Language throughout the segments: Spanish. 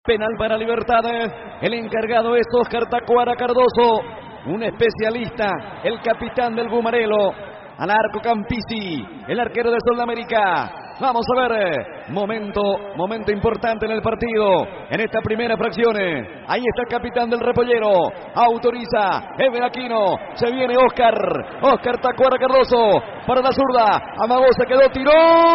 Penal para Libertad. El encargado es Oscar Tacuara Cardoso, un especialista, el capitán del Gumarelo. Al arco Campisi, el arquero de Sudamérica. Vamos a ver, momento importante en el partido, en esta primera fracción. Ahí está el capitán del Repollero, autoriza Ever Aquino, se viene Oscar Tacuara Cardoso, para la zurda, amagó, se quedó, tiró,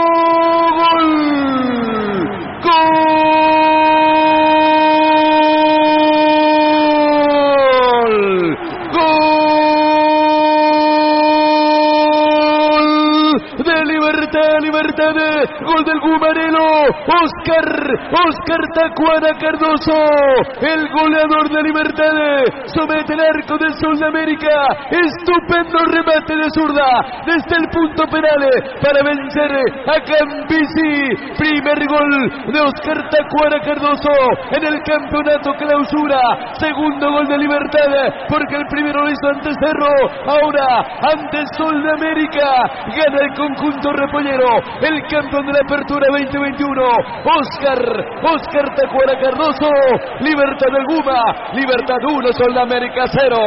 Libertad, gol del Gumarelo, Oscar Tacuara Cardoso, el goleador de Libertad, somete el arco de Sudamérica, estupendo remate de zurda, desde el punto penal, para vencer a Campisi, primer gol de Oscar Tacuara Cardoso, en el campeonato clausura, segundo gol de Libertad, porque el primero lo hizo ante Cerro, ahora ante Sudamérica, gana el conjunto repollero, el campeón de la apertura 2021, Oscar Tacuara Cardoso, Libertad del Guma, Libertad 1, Sudamérica 0.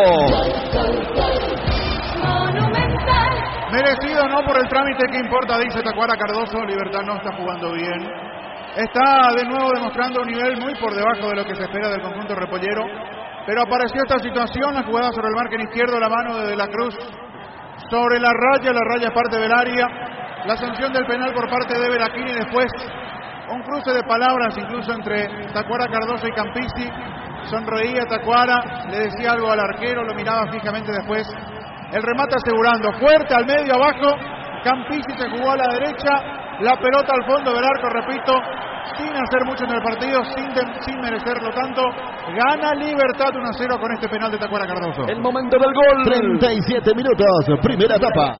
Merecido no por el trámite que importa, dice Tacuara Cardoso. Libertad no está jugando bien, está de nuevo demostrando un nivel muy por debajo de lo que se espera del conjunto repollero, pero apareció esta situación, la jugada sobre el margen izquierdo, la mano de la Cruz sobre la raya es parte del área, la sanción del penal por parte de Ever Aquino y después un cruce de palabras incluso entre Tacuara Cardoso y Campisi. Sonreía Tacuara, le decía algo al arquero, lo miraba fijamente después. El remate asegurando, fuerte al medio, abajo, Campisi se jugó a la derecha, la pelota al fondo del arco, repito, sin hacer mucho en el partido, sin merecerlo tanto. Gana Libertad 1-0 con este penal de Tacuara Cardoso. El momento del gol. 37 minutos, primera etapa.